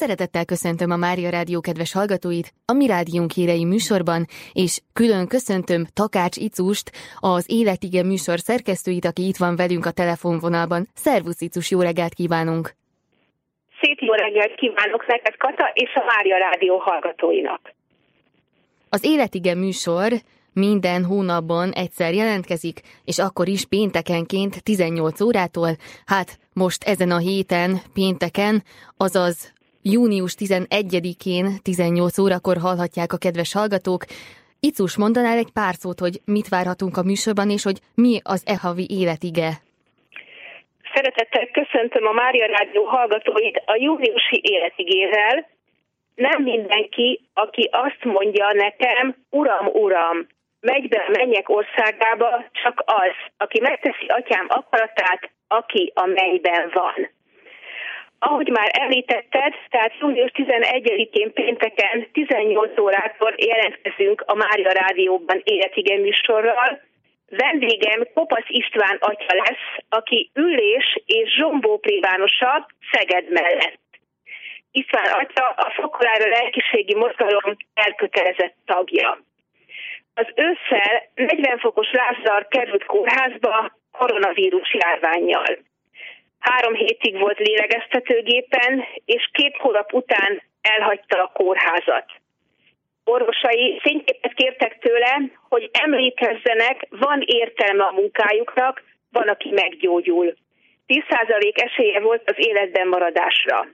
Szeretettel köszöntöm a Mária Rádió kedves hallgatóit a Mi Rádiónk hírei műsorban, és külön köszöntöm Takács Icust, az Életige műsor szerkesztőit, aki itt van velünk a telefonvonalban. Szervusz Icus, jó reggelt kívánunk! Szép jó reggelt kívánok neked, Kata, és a Mária Rádió hallgatóinak! Az Életige műsor minden hónapban egyszer jelentkezik, és akkor is péntekenként 18 órától, hát most ezen a héten pénteken, azaz június 11-én 18 órakor hallhatják a kedves hallgatók. Icus, mondanál egy pár szót, hogy mit várhatunk a műsorban, és hogy mi az e-havi életige? Szeretettel köszöntöm a Mária Rádió hallgatóit a júniusi életigével. Nem mindenki, aki azt mondja nekem, Uram, Uram, megy be a mennyek országába, csak az, aki megteszi atyám akaratát, aki a mennyben van. Ahogy már említetted, tehát június 11-én pénteken 18 órától jelentkezünk a Mária Rádióban életige műsorral. Vendégem Kopasz István atya lesz, aki Üllés és Zsombó plébánosa Szeged mellett. István atya a Fokolára lelkiségi mozgalom elkötelezett tagja. Az ősszel 40 fokos Lázár került kórházba koronavírus járvánnyal. 3 hétig volt lélegeztetőgépen, és 2 hónap után elhagyta a kórházat. Orvosai fényképet kértek tőle, hogy emlékezzenek, van értelme a munkájuknak, van, aki meggyógyul. 10% esélye volt az életben maradásra.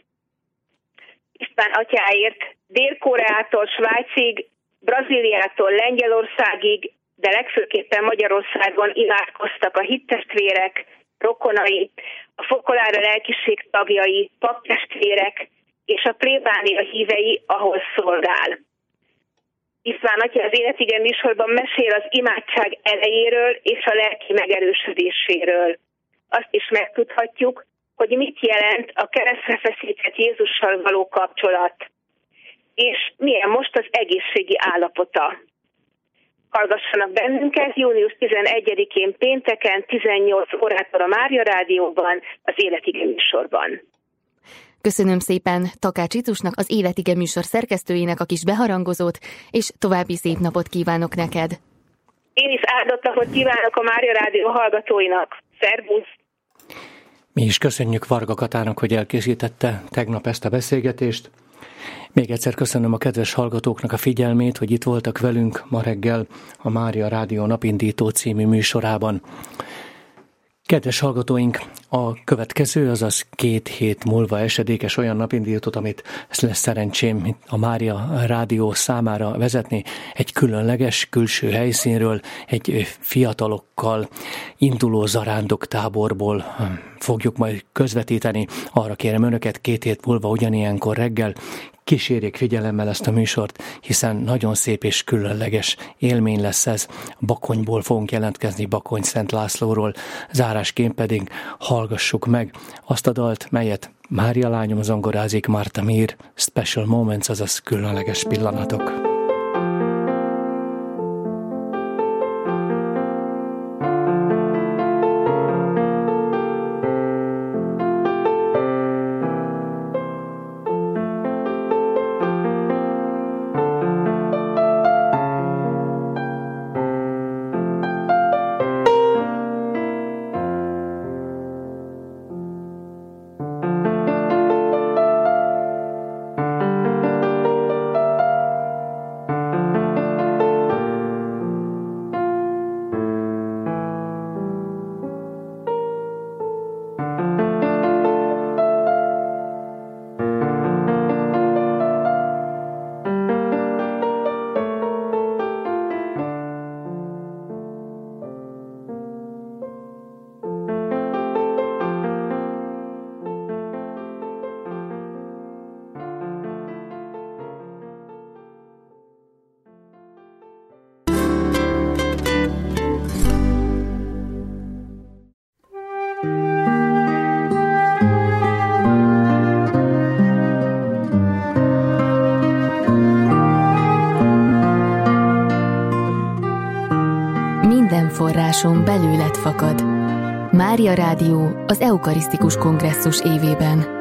István atyáért Dél-Koreától Svájcig, Brazíliától Lengyelországig, de legfőképpen Magyarországon imádkoztak a hittestvérek, rokonai, a Fokolára lelkiség tagjai, paptestvérek és a plébánia hívei, ahol szolgál. István atya az életige műsorban mesél az imádság elejéről és a lelki megerősödéséről. Azt is megtudhatjuk, hogy mit jelent a keresztre feszített Jézussal való kapcsolat, és milyen most az egészségi állapota. Hallgassanak bennünket június 11-én pénteken 18 órától a Mária Rádióban, az Életige műsorban. Köszönöm szépen Takács Icusnak, az Életige műsor szerkesztőjének a kis beharangozót, és további szép napot kívánok neked. Én is áldott napot kívánok a Mária Rádió hallgatóinak. Szervusz! Mi is köszönjük Varga Katának, hogy elkészítette tegnap ezt a beszélgetést. Még egyszer köszönöm a kedves hallgatóknak a figyelmét, hogy itt voltak velünk ma reggel a Mária Rádió Napindító című műsorában. Kedves hallgatóink, a következő, azaz 2 hét múlva esedékes olyan napindítót, amit lesz szerencsém a Mária Rádió számára vezetni, egy különleges külső helyszínről, egy fiatalokkal induló zarándoktáborból fogjuk majd közvetíteni. Arra kérem önöket, 2 hét múlva ugyanilyenkor reggel kísérjék figyelemmel ezt a műsort, hiszen nagyon szép és különleges élmény lesz ez. Bakonyból fogunk jelentkezni, Bakony Szent Lászlóról, zárásként pedig hallgassuk meg azt a dalt, melyet Mária lányom zongorázik, Marta Mir, Special Moments, azaz különleges pillanatok. Forráson belőled fakad. Mária Rádió az Eukarisztikus Kongresszus évében.